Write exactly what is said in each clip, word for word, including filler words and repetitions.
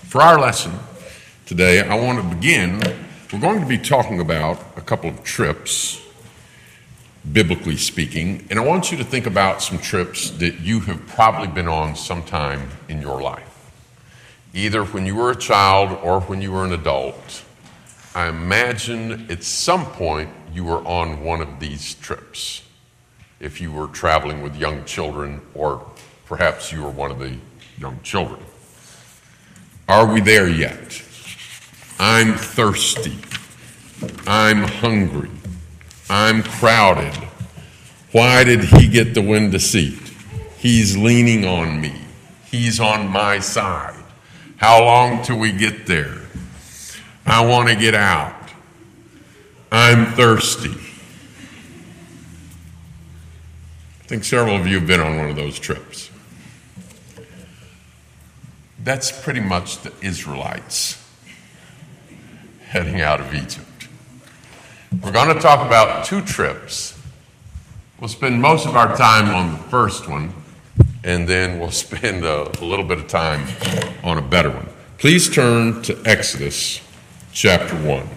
For our lesson today, I want to begin. We're going to be talking about a couple of trips, biblically speaking, and I want you to think about some trips that you have probably been on sometime in your life, either when you were a child or when you were an adult. I imagine at some point you were on one of these trips, if you were traveling with young children, or perhaps you were one of the young children. Are we there yet? I'm thirsty. I'm hungry. I'm crowded. Why did he get the window seat? He's leaning on me. He's on my side. How long till we get there? I want to get out. I'm thirsty. I think several of you have been on one of those trips. That's pretty much the Israelites heading out of Egypt. We're going to talk about two trips. We'll spend most of our time on the first one, and then we'll spend a, a little bit of time on a better one. Please turn to Exodus chapter one.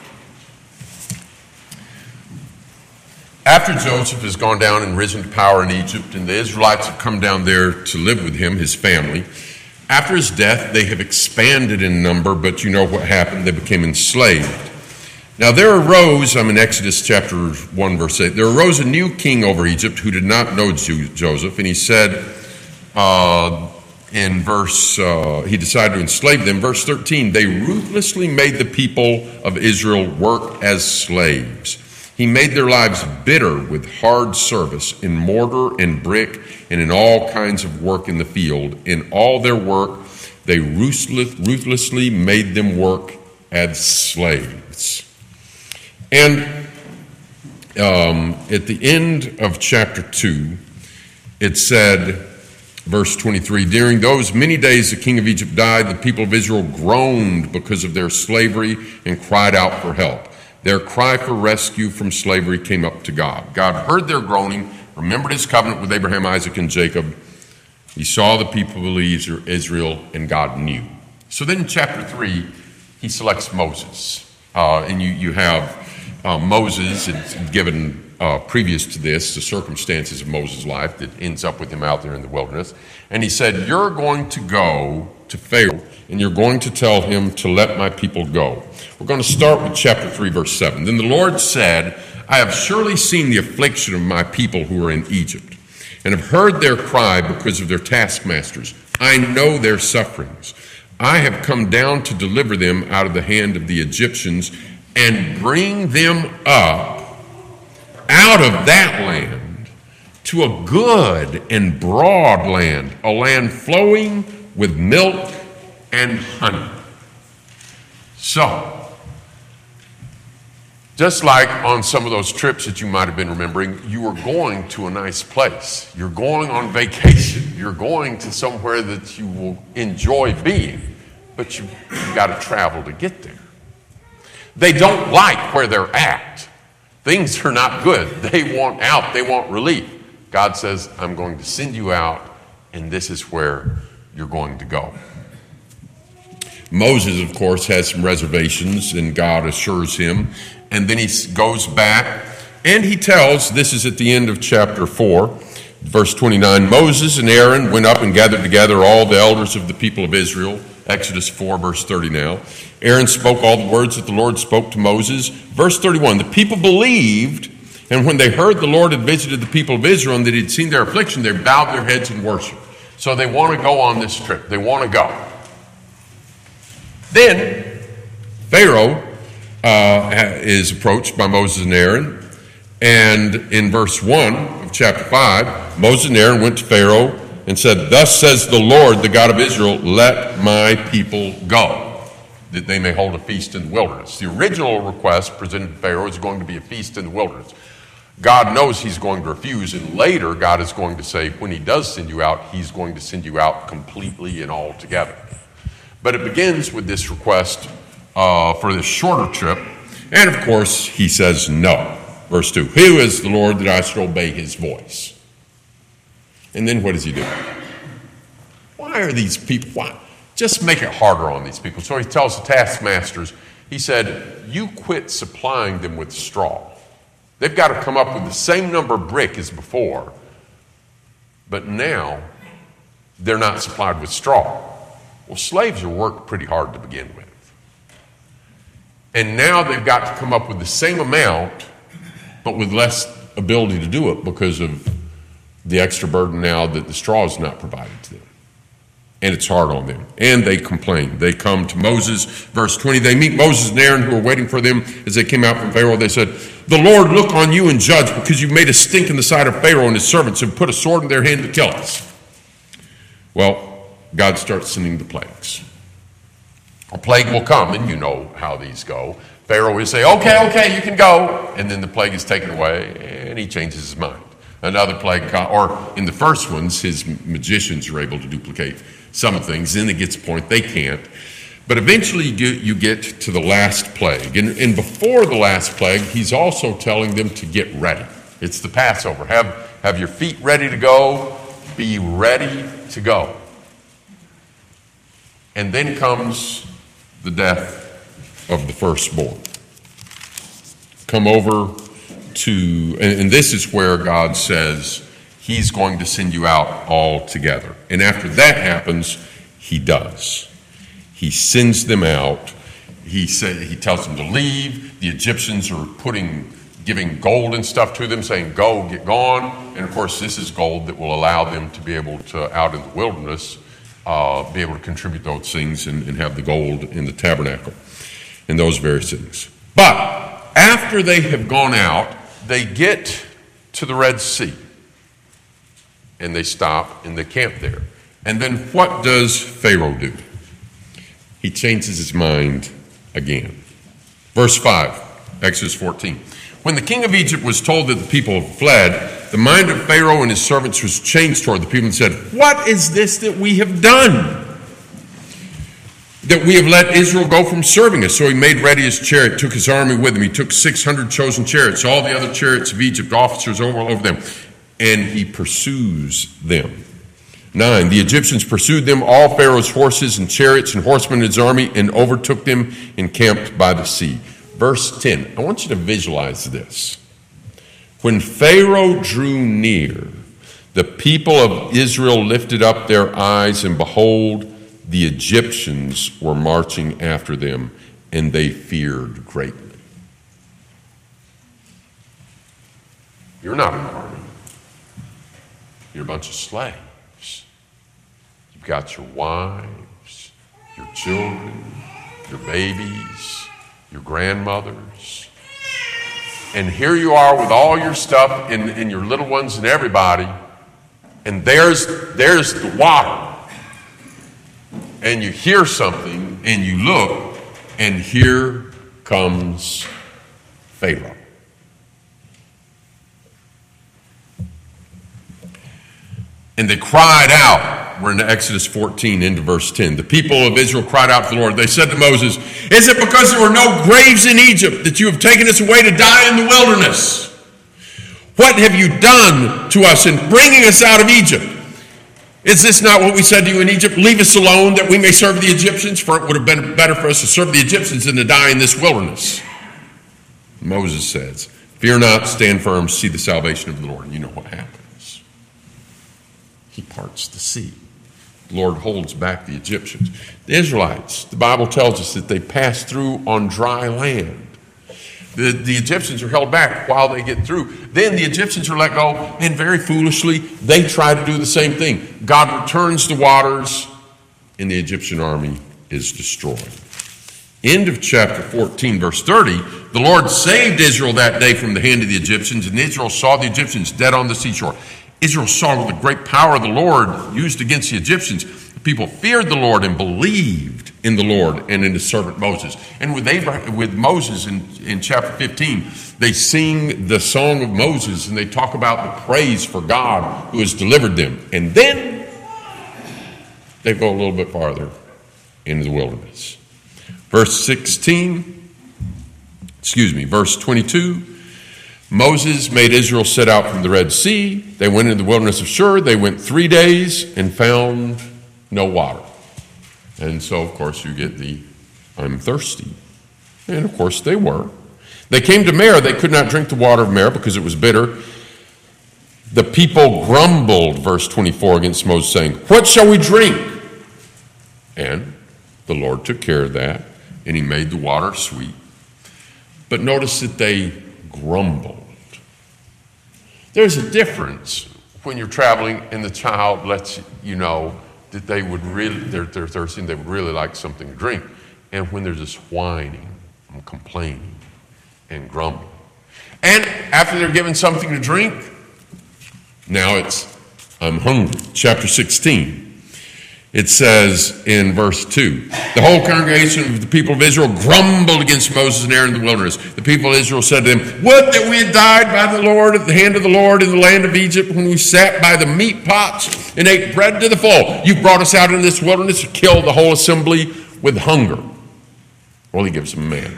After Joseph has gone down and risen to power in Egypt, and the Israelites have come down there to live with him, his family, after his death, they have expanded in number, but you know what happened. They became enslaved. Now there arose, I'm in Exodus chapter one, verse eight, there arose a new king over Egypt who did not know Joseph, and he said, uh, in verse, uh, he decided to enslave them. Verse thirteen, they ruthlessly made the people of Israel work as slaves. He made their lives bitter with hard service in mortar and brick and in all kinds of work in the field. In all their work, they ruthlessly made them work as slaves. And um, at the end of chapter two, it said, verse twenty-three, during those many days the king of Egypt died, the people of Israel groaned because of their slavery and cried out for help. Their cry for rescue from slavery came up to God. God heard their groaning, remembered his covenant with Abraham, Isaac, and Jacob. He saw the people of Israel, and God knew. So then in chapter three, he selects Moses. Uh, and you, you have uh, Moses, it's given uh, previous to this, the circumstances of Moses' life that ends up with him out there in the wilderness. And he said, you're going to go to Pharaoh, and you're going to tell him to let my people go. We're going to start with chapter three, verse seven. Then the Lord said, I have surely seen the affliction of my people who are in Egypt, and have heard their cry because of their taskmasters. I know their sufferings. I have come down to deliver them out of the hand of the Egyptians and bring them up out of that land to a good and broad land, a land flowing with milk and honey. So, just like on some of those trips that you might have been remembering, you are going to a nice place. You're going on vacation. You're going to somewhere that you will enjoy being, but you, you've got to travel to get there. They don't like where they're at. Things are not good. They want out. They want relief. God says, I'm going to send you out, and this is where you're going to go. Moses, of course, has some reservations, and God assures him. And then he goes back, and he tells, this is at the end of chapter four, verse twenty-nine, Moses and Aaron went up and gathered together all the elders of the people of Israel. Exodus four, verse thirty now. Aaron spoke all the words that the Lord spoke to Moses. Verse thirty-one, the people believed, and when they heard the Lord had visited the people of Israel and that he'd seen their affliction, they bowed their heads in worship. So they want to go on this trip. They want to go. Then Pharaoh uh, is approached by Moses and Aaron. And in verse one of chapter five, Moses and Aaron went to Pharaoh and said, thus says the Lord, the God of Israel, let my people go, that they may hold a feast in the wilderness. The original request presented to Pharaoh is going to be a feast in the wilderness. God knows he's going to refuse, and later God is going to say, when he does send you out, he's going to send you out completely and altogether. But it begins with this request uh, for this shorter trip, and of course he says no. Verse two, who is the Lord that I should obey his voice? And then what does he do? Why are these people, why? just make it harder on these people. So he tells the taskmasters, he said, you quit supplying them with straw. They've got to come up with the same number of brick as before, but now they're not supplied with straw. Well, slaves are worked pretty hard to begin with. And now they've got to come up with the same amount, but with less ability to do it because of the extra burden now that the straw is not provided to them. And it's hard on them. And they complain. They come to Moses, verse twenty. They meet Moses and Aaron who are waiting for them as they came out from Pharaoh. They said, the Lord look on you and judge, because you've made a stink in the sight of Pharaoh and his servants and put a sword in their hand to kill us. Well, God starts sending the plagues. A plague will come, and you know how these go. Pharaoh will say, okay, okay, you can go. And then the plague is taken away, and he changes his mind. Another plague, or in the first ones, his magicians are able to duplicate some things. Then it gets a point they can't. But eventually you get, you get to the last plague. And, and before the last plague, he's also telling them to get ready. It's the Passover. Have, have your feet ready to go. Be ready to go. And then comes the death of the firstborn. Come over to, and, and this is where God says he's going to send you out all together. And after that happens, he does. He sends them out. He said, he tells them to leave. The Egyptians are putting, giving gold and stuff to them, saying, go, get gone. And of course, this is gold that will allow them to be able to, out in the wilderness, uh, be able to contribute those things and, and have the gold in the tabernacle and those various things. But after they have gone out, they get to the Red Sea. And they stop and they camp there. And then what does Pharaoh do? He changes his mind again. Verse five, Exodus fourteen. When the king of Egypt was told that the people had fled, the mind of Pharaoh and his servants was changed toward the people and said, what is this that we have done? That we have let Israel go from serving us. So he made ready his chariot, took his army with him. He took six hundred chosen chariots, all the other chariots of Egypt, officers over, over them. And he pursues them. Nine, the Egyptians pursued them, all Pharaoh's horses and chariots and horsemen in his army, and overtook them and camped by the sea. Verse ten, I want you to visualize this. When Pharaoh drew near, the people of Israel lifted up their eyes, and behold, the Egyptians were marching after them, and they feared greatly. You're not an army. You're a bunch of slaves. You've got your wives, your children, your babies, your grandmothers. And here you are with all your stuff and, and your little ones and everybody. And there's, there's the water. And you hear something and you look, and here comes Pharaoh. And they cried out. We're in Exodus fourteen, into verse ten. The people of Israel cried out to the Lord. They said to Moses, is it because there were no graves in Egypt that you have taken us away to die in the wilderness? What have you done to us in bringing us out of Egypt? Is this not what we said to you in Egypt? Leave us alone that we may serve the Egyptians, for it would have been better for us to serve the Egyptians than to die in this wilderness. Moses says, fear not, stand firm, see the salvation of the Lord. And you know what happens. He parts the sea. The Lord holds back the Egyptians. The Israelites, the Bible tells us that they pass through on dry land. The, the Egyptians are held back while they get through. Then the Egyptians are let go, and very foolishly, they try to do the same thing. God returns the waters, and the Egyptian army is destroyed. End of chapter fourteen, verse thirty, the Lord saved Israel that day from the hand of the Egyptians, and Israel saw the Egyptians dead on the seashore. Israel saw the great power of the Lord used against the Egyptians. The people feared the Lord and believed in the Lord and in his servant Moses. And with Abraham, with Moses in, in chapter fifteen, they sing the song of Moses, and they talk about the praise for God who has delivered them. And then they go a little bit farther into the wilderness. Verse sixteen, excuse me, verse twenty-two, Moses made Israel set out from the Red Sea. They went into the wilderness of Shur. They went three days and found no water. And so, of course, you get the, I'm thirsty. And, of course, they were. They came to Marah. They could not drink the water of Marah because it was bitter. The people grumbled, verse twenty-four, against Moses, saying, what shall we drink? And the Lord took care of that, and he made the water sweet. But notice that they grumbled. There's a difference when you're traveling and the child lets you know that they would really, they're, they're thirsty, and they would really like something to drink. And when they're just whining and complaining and grumbling. And after they're given something to drink, now it's, I'm hungry. Chapter sixteen. It says in verse two, the whole congregation of the people of Israel grumbled against Moses and Aaron in the wilderness. The people of Israel said to them, would that we had died by the Lord at the hand of the Lord in the land of Egypt when we sat by the meat pots and ate bread to the full. You brought us out into this wilderness to kill the whole assembly with hunger. Well, he gives them manna.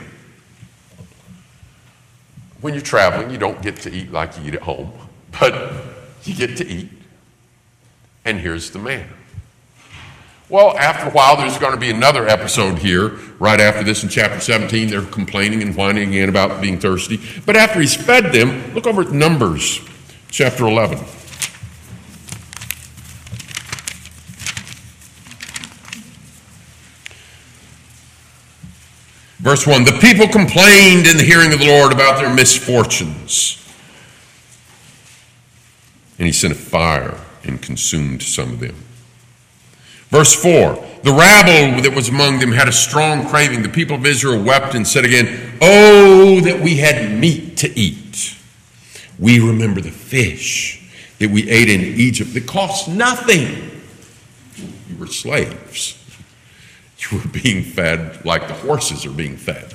When you're traveling, you don't get to eat like you eat at home, but you get to eat. And here's the manna. Well, after a while, there's going to be another episode here, right after this in chapter seventeen. They're complaining and whining again about being thirsty. But after he's fed them, look over at Numbers, chapter eleven. Verse one, the people complained in the hearing of the Lord about their misfortunes. And he sent a fire and consumed some of them. Verse four, the rabble that was among them had a strong craving. The people of Israel wept and said again, oh, that we had meat to eat. We remember the fish that we ate in Egypt that cost nothing. You were slaves. You were being fed like the horses are being fed.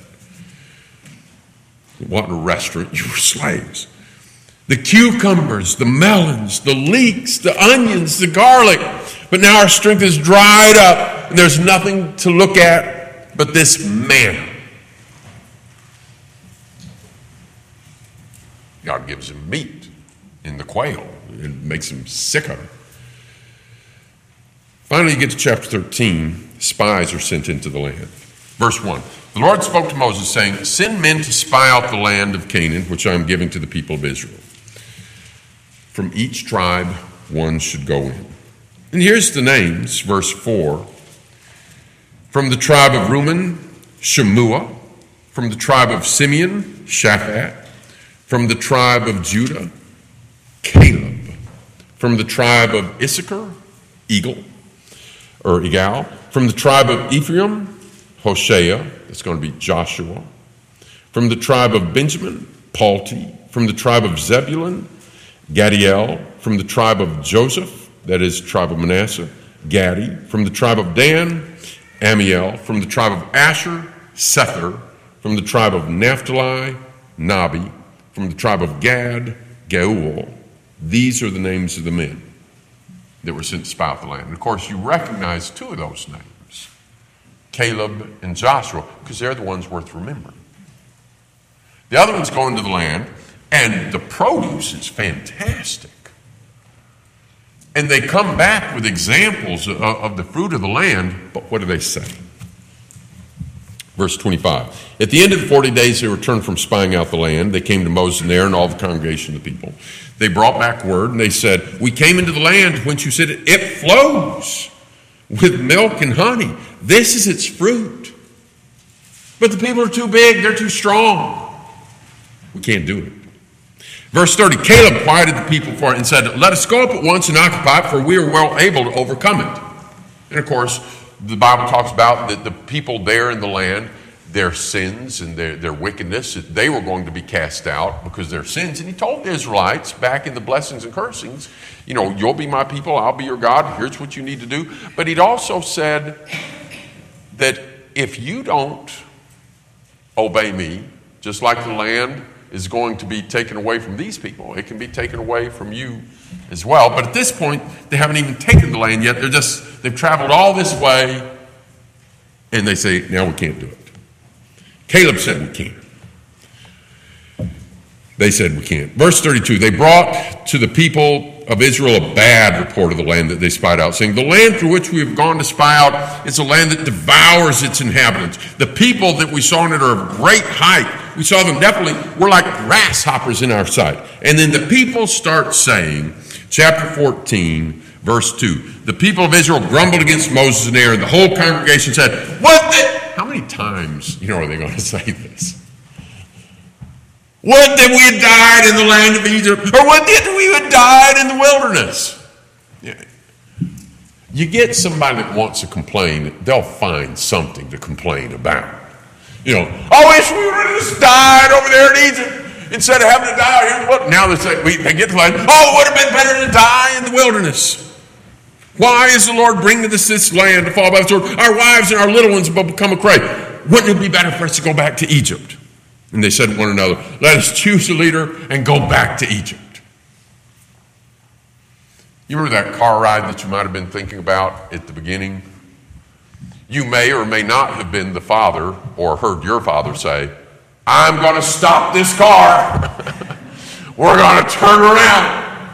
You want a restaurant, you were slaves. The cucumbers, the melons, the leeks, the onions, the garlic. But now our strength is dried up, and there's nothing to look at but this manna. God gives him meat in the quail. It makes him sick of it. Finally, you get to chapter thirteen. Spies are sent into the land. Verse one, the Lord spoke to Moses, saying, send men to spy out the land of Canaan, which I am giving to the people of Israel. From each tribe, one should go in. And here's the names, verse four. From the tribe of Reuben, Shemua. From the tribe of Simeon, Shaphat. From the tribe of Judah, Caleb. From the tribe of Issachar, Eagle, or Igal. From the tribe of Ephraim, Hoshea. It's going to be Joshua. From the tribe of Benjamin, Palti. From the tribe of Zebulun, Gadiel. From the tribe of Joseph, that is tribe of Manasseh, Gadi. From the tribe of Dan, Amiel. From the tribe of Asher, Sether. From the tribe of Naphtali, Nabi. From the tribe of Gad, Geuel. These are the names of the men that were sent to spy out the land. And of course, you recognize two of those names, Caleb and Joshua, because they're the ones worth remembering. The other one's going to the land, and the produce is fantastic. And they come back with examples of, of the fruit of the land, but what do they say? Verse twenty-five. At the end of the forty days they returned from spying out the land. They came to Moses and Aaron and all the congregation of the people. They brought back word, and they said, we came into the land whence you said it, it flows with milk and honey. This is its fruit. But the people are too big, they're too strong. We can't do it. Verse thirty, Caleb quieted the people for it and said, let us go up at once and occupy it, for we are well able to overcome it. And of course, the Bible talks about that the people there in the land, their sins and their, their wickedness, they were going to be cast out because of their sins. And he told the Israelites back in the blessings and cursings, you know, you'll be my people, I'll be your God, here's what you need to do. But he'd also said that if you don't obey me, just like the land is going to be taken away from these people, it can be taken away from you as well. But at this point, they haven't even taken the land yet. They're just, they've traveled all this way, and they say, now we can't do it. Caleb said we can't. They said we can't. Verse thirty-two, they brought to the people of Israel a bad report of the land that they spied out, saying, the land through which we have gone to spy out is a land that devours its inhabitants. The people that we saw in it are of great height. We saw them definitely were like grasshoppers in our sight. And then the people start saying, chapter fourteen, verse two, the people of Israel grumbled against Moses and Aaron. The whole congregation said, what the? How many times, you know, are they going to say this? Would that we had died in the land of Egypt, or would that we had died in the wilderness. Yeah. You get somebody that wants to complain, they'll find something to complain about. You know, I wish we would have just died over there in Egypt instead of having to die here in the wilderness. Now they say, we, they get to land, oh, it would have been better to die in the wilderness. Why is the Lord bringing us this land to fall by the sword? Our wives and our little ones will become a prey. Wouldn't it be better for us to go back to Egypt? And they said to one another, let us choose a leader and go back to Egypt. You remember that car ride that you might have been thinking about at the beginning? You may or may not have been the father or heard your father say, I'm going to stop this car. We're going to turn around.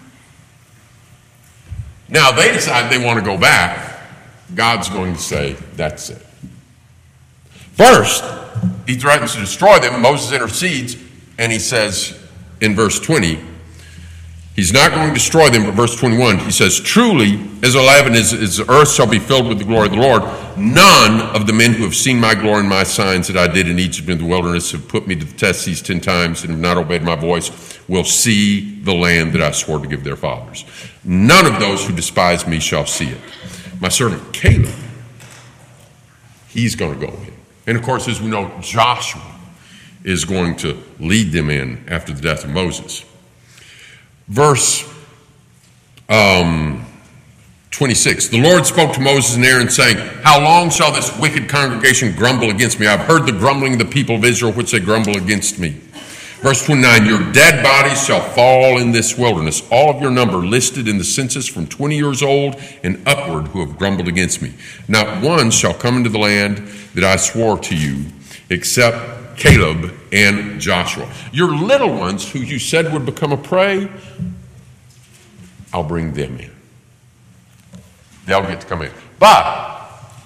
Now they decide they want to go back. God's going to say, that's it. First, he threatens to destroy them. Moses intercedes, and he says in verse twenty, he's not going to destroy them, but verse twenty-one, he says, truly, as eleven, as, as the earth shall be filled with the glory of the Lord, none of the men who have seen my glory and my signs that I did in Egypt and the wilderness have put me to the test these ten times and have not obeyed my voice will see the land that I swore to give their fathers. None of those who despise me shall see it. My servant Caleb, he's going to go in. And of course, as we know, Joshua is going to lead them in after the death of Moses. Verse um, twenty-six, the Lord spoke to Moses and Aaron, saying, how long shall this wicked congregation grumble against me? I've heard the grumbling of the people of Israel, which they grumble against me. Verse twenty-nine, your dead bodies shall fall in this wilderness, all of your number listed in the census from twenty years old and upward who have grumbled against me. Not one shall come into the land that I swore to you, except Caleb and Joshua. Your little ones who you said would become a prey, I'll bring them in. They'll get to come in. But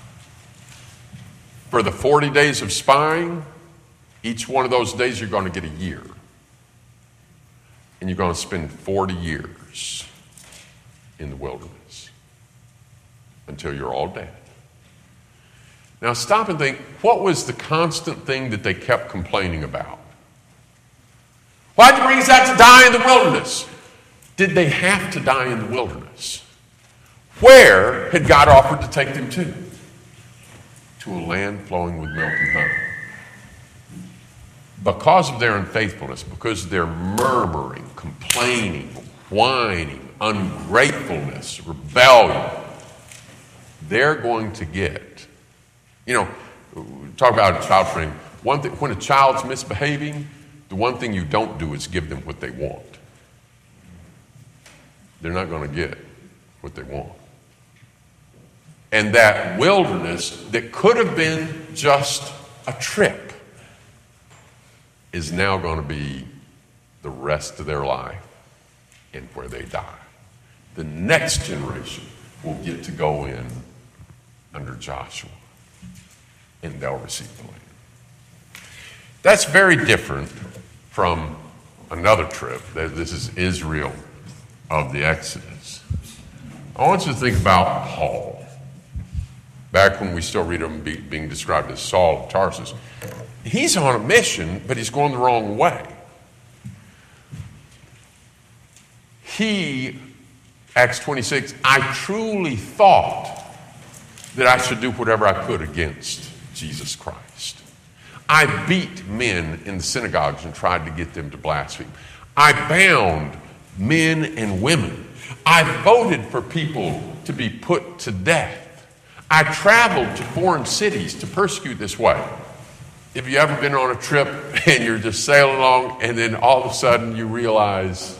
for the forty days of spying, each one of those days you're going to get a year. And you're going to spend forty years in the wilderness until you're all dead. Now stop and think, what was the constant thing that they kept complaining about? Why'd you bring us out to die in the wilderness? Did they have to die in the wilderness? Where had God offered to take them to? To a land flowing with milk and honey. Because of their unfaithfulness, because of their murmuring, complaining, whining, ungratefulness, rebellion, they're going to get, you know, talk about a child training. One thing, when a child's misbehaving, the one thing you don't do is give them what they want. They're not going to get what they want. And that wilderness that could have been just a trip is now going to be the rest of their life and where they die. The next generation will get to go in under Joshua, and they'll receive the land. That's very different from another trip. This is Israel of the Exodus. I want you to think about Paul. Back when we still read him being described as Saul of Tarsus. He's on a mission, but he's going the wrong way. He, Acts twenty-six, I truly thought that I should do whatever I could against Jesus Christ. I beat men in the synagogues and tried to get them to blaspheme. I bound men and women. I voted for people to be put to death. I traveled to foreign cities to persecute this way. Have you ever been on a trip and you're just sailing along and then all of a sudden you realize,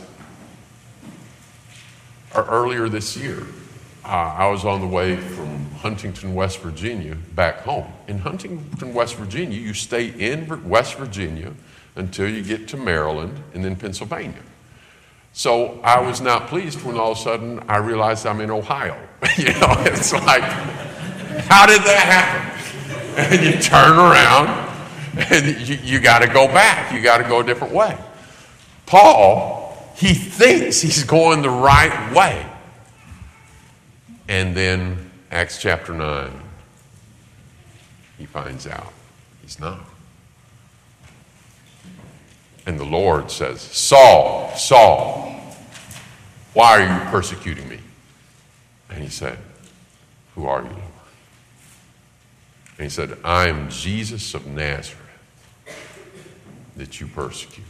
or earlier this year, uh, I was on the way from Huntington, West Virginia, back home. In Huntington, West Virginia, you stay in West Virginia until you get to Maryland and then Pennsylvania. So I was not pleased when all of a sudden I realized I'm in Ohio. You know, it's like, how did that happen? And you turn around and you, you got to go back. You got to go a different way. Paul, he thinks he's going the right way. And then Acts chapter nine, he finds out he's not. And the Lord says, Saul, Saul, why are you persecuting me? And he said, who are you, Lord? And he said, I am Jesus of Nazareth that you persecute.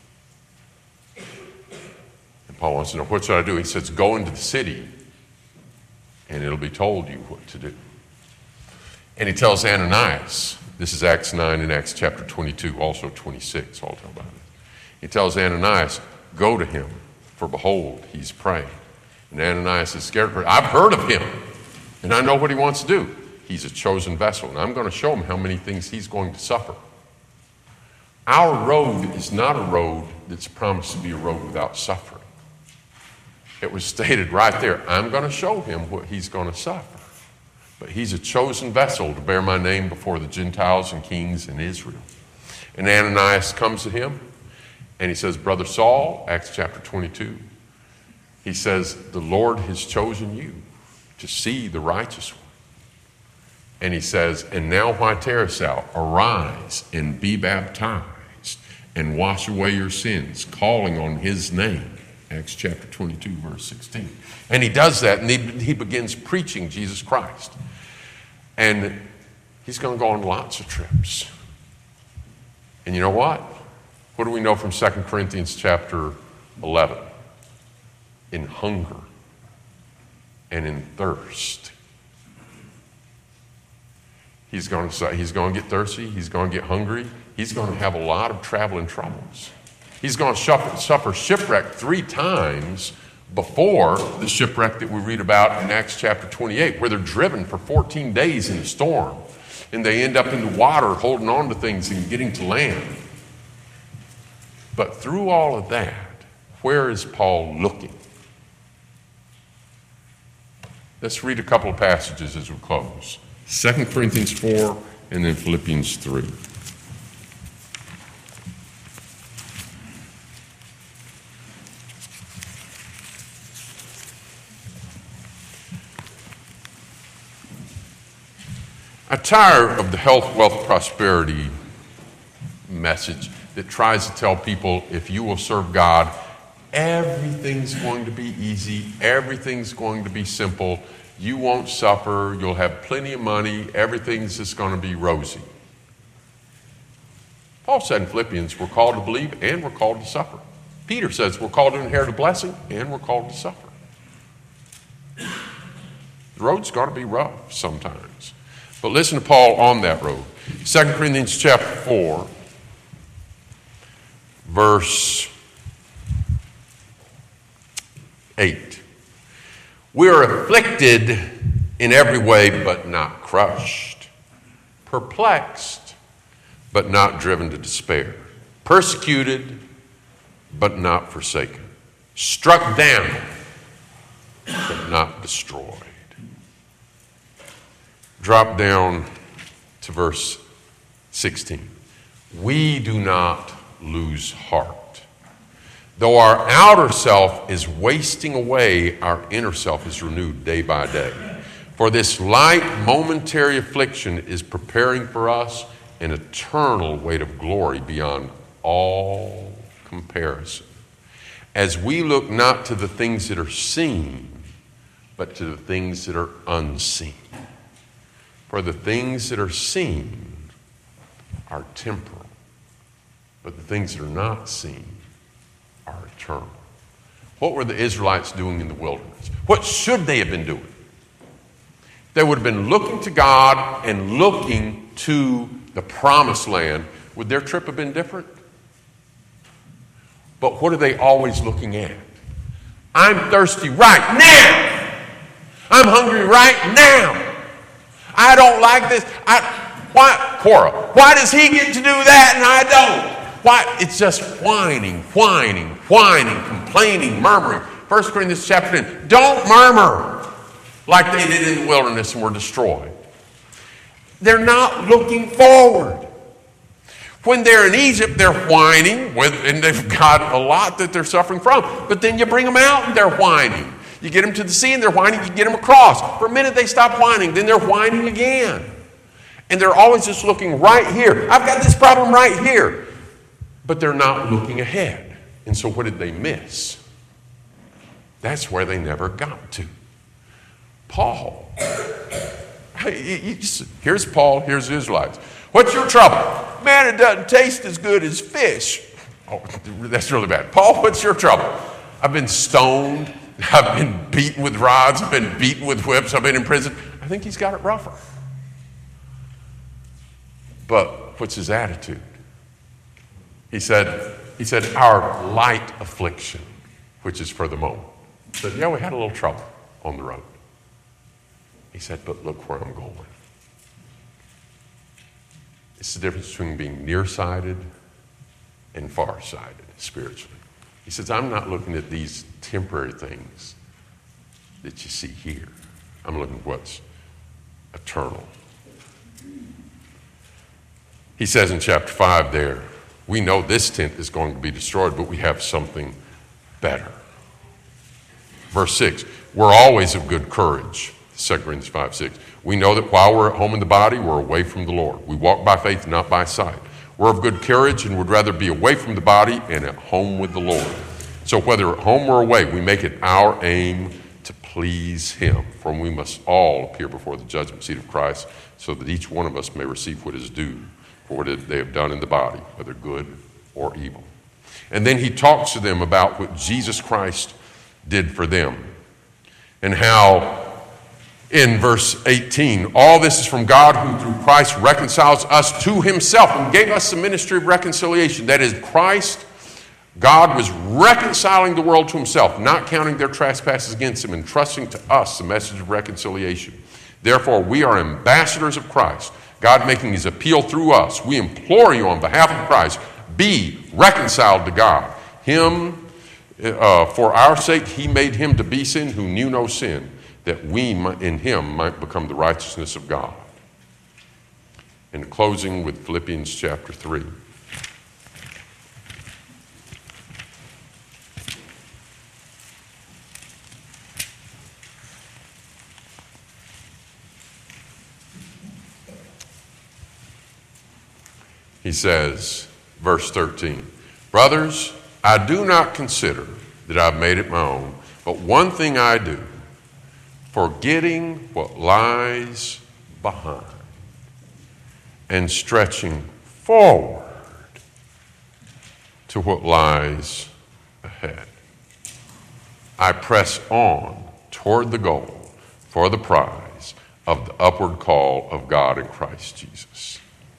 And Paul wants to know, what should I do? He says, go into the city and it'll be told you what to do. And he tells Ananias, this is Acts nine and Acts chapter twenty-two, also twenty-six, I'll tell about it. He tells Ananias, go to him, for behold, he's praying. And Ananias is scared. I've heard of him, and I know what he wants to do. He's a chosen vessel, and I'm going to show him how many things he's going to suffer. Our road is not a road that's promised to be a road without suffering. It was stated right there, I'm going to show him what he's going to suffer. But he's a chosen vessel to bear my name before the Gentiles and kings in Israel. And Ananias comes to him, and he says, Brother Saul, Acts chapter twenty-two, he says, the Lord has chosen you to see the righteous one. And he says, and now why tarriest thou? Arise and be baptized and wash away your sins, calling on his name. Acts chapter twenty-two, verse sixteen. And he does that, and he, he begins preaching Jesus Christ. And he's going to go on lots of trips. And you know what? What do we know from Second Corinthians chapter eleven? In hunger and in thirst. He's going to he's going to get thirsty. He's going to get hungry. He's going to have a lot of traveling troubles. He's going to suffer, suffer shipwreck three times before the shipwreck that we read about in Acts chapter twenty-eight, where they're driven for fourteen days in a storm, and they end up in the water holding on to things and getting to land. But through all of that, where is Paul looking? Let's read a couple of passages as we close. Second Corinthians four and then Philippians three. I tire of the health, wealth, prosperity message that tries to tell people if you will serve God, everything's going to be easy, everything's going to be simple, you won't suffer, you'll have plenty of money, everything's just going to be rosy. Paul said in Philippians, we're called to believe and we're called to suffer. Peter says we're called to inherit a blessing and we're called to suffer. The road's going to be rough sometimes. But listen to Paul on that road. Second Corinthians chapter four, verse eight. We are afflicted in every way, but not crushed. Perplexed, but not driven to despair. Persecuted, but not forsaken. Struck down, but not destroyed. Drop down to verse sixteen. We do not lose heart. Though our outer self is wasting away, our inner self is renewed day by day. For this light momentary affliction is preparing for us an eternal weight of glory beyond all comparison. As we look not to the things that are seen, but to the things that are unseen. For the things that are seen are temporal, but the things that are not seen are eternal. What were the Israelites doing in the wilderness? What should they have been doing? They would have been looking to God and looking to the promised land. Would their trip have been different? But what are they always looking at? I'm thirsty right now. I'm hungry right now. I don't like this. I, why, Cora, why does he get to do that and I don't? Why? It's just whining, whining, whining, complaining. complaining, murmuring. First Corinthians chapter ten, don't murmur like they did in the wilderness and were destroyed. They're not looking forward. When they're in Egypt, they're whining, with, and they've got a lot that they're suffering from. But then you bring them out and they're whining. You get them to the sea and they're whining, you get them across. For a minute they stop whining, then they're whining again. And they're always just looking right here. I've got this problem right here. But they're not looking ahead. And so what did they miss? That's where they never got to. Paul. Here's Paul, here's the Israelites. What's your trouble? Man, it doesn't taste as good as fish. Oh, that's really bad. Paul, what's your trouble? I've been stoned. I've been beaten with rods. I've been beaten with whips. I've been in prison. I think he's got it rougher. But what's his attitude? He said, he said, our light affliction, which is for the moment. He said, yeah, we had a little trouble on the road. He said, but look where I'm going. It's the difference between being nearsighted and farsighted spiritually. He says, I'm not looking at these temporary things that you see here. I'm looking at what's eternal. He says in chapter five there, we know this tent is going to be destroyed, but we have something better. Verse six, we're always of good courage. Second Corinthians five six. We know that while we're at home in the body, we're away from the Lord. We walk by faith, not by sight. We're of good courage and would rather be away from the body and at home with the Lord. So whether at home or away, we make it our aim to please him. For we must all appear before the judgment seat of Christ, so that each one of us may receive what is due for what they have done in the body, whether good or evil. And then he talks to them about what Jesus Christ did for them and how in verse eighteen, all this is from God who through Christ reconciles us to himself and gave us the ministry of reconciliation. That is, Christ, God was reconciling the world to himself, not counting their trespasses against him, and trusting to us the message of reconciliation. Therefore, we are ambassadors of Christ, God making his appeal through us. We implore you on behalf of Christ, be reconciled to God. Him, uh, for our sake, he made him to be sin who knew no sin, that we in him might become the righteousness of God. And closing with Philippians chapter three. He says, verse thirteen, brothers, I do not consider that I've made it my own, but one thing I do, forgetting what lies behind and stretching forward to what lies ahead, I press on toward the goal for the prize of the upward call of God in Christ Jesus.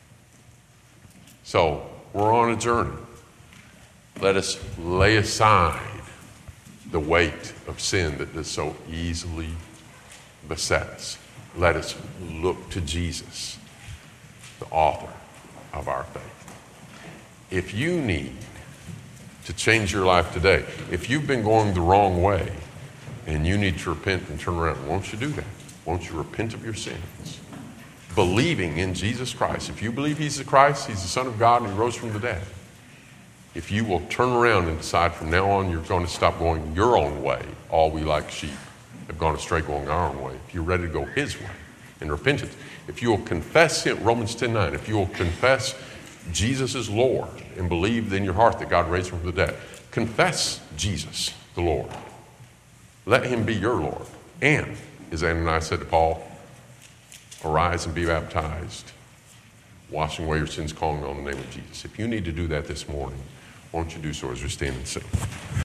So we're on a journey. Let us lay aside the weight of sin that does so easily beset us. Let us look to Jesus, the author of our faith. If you need to change your life today, if you've been going the wrong way and you need to repent and turn around, won't you do that? Won't you repent of your sins? Believing in Jesus Christ. If you believe he's the Christ, he's the Son of God, and he rose from the dead. If you will turn around and decide from now on you're going to stop going your own way, all we like sheep have gone astray going our own way. If you're ready to go his way in repentance, if you will confess him, Romans ten nine, if you will confess Jesus is Lord and believe in your heart that God raised him from the dead, confess Jesus the Lord. Let him be your Lord. And, as Ananias said to Paul, arise and be baptized, washing away your sins, calling on the name of Jesus. If you need to do that this morning, won't you do so as we stand and sing?